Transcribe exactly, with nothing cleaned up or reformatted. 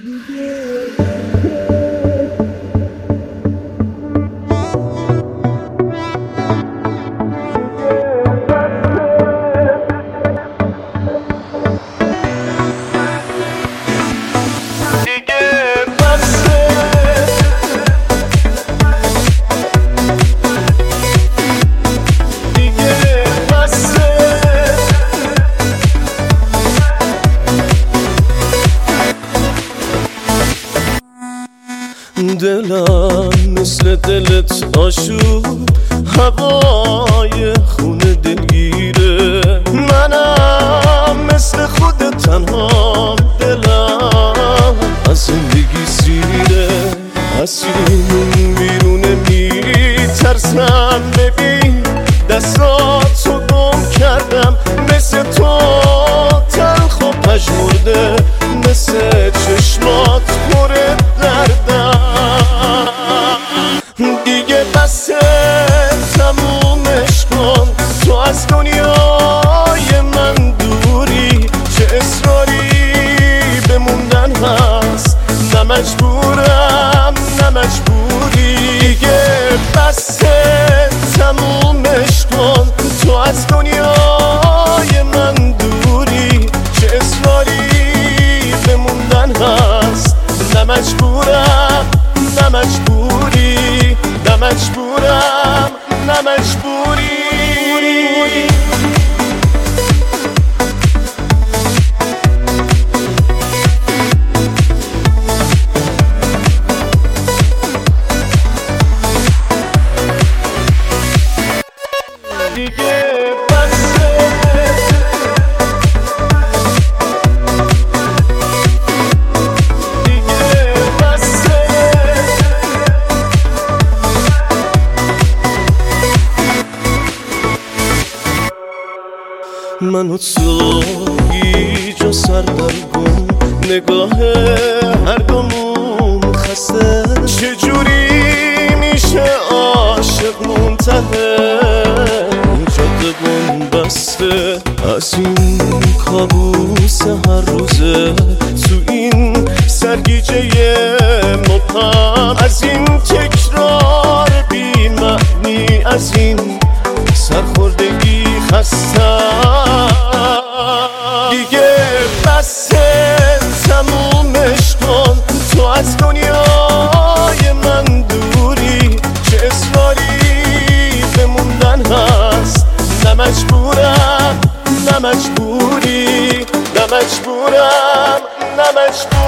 دلم مثل دلت آشوب، هوای خونه دلگیره. منم مثل خود تنها، دلم از زندگی سیره. از این بیرونه میترسم، ببین دستاتو گم کردم. مثل تو تلخ و پژمرده، مثل چشمات پر دردم. دیگه بسه تمومش کن، تو از دنیای من دوری. چه اصراری بموندن هست، نه مجبورم نه مجبوری. دیگه بسه تمومش کن، تو از دنیای من دوری. چه اصراری بموندن هست، نه مجبورم نه مجبوری. نه مجبورم نه مجبوری. دیگه بسه دیگه بسه من و تو هیچ و سر در گم، نگاه هر دومون خسته. چجوری میشه عاشق منتهی، جاده بون بسته. از این کابوس هر روزه، تو این سرگیجه مبهم. از این تکرار بی معنی، از این سرخوردگی خستم. دیگه بسه تمومش کن، تو از دنیای من دوری. چه اصراری بموندن هست، نه مجبورم نه مجبوری. نه مجبورم نه مجبوری.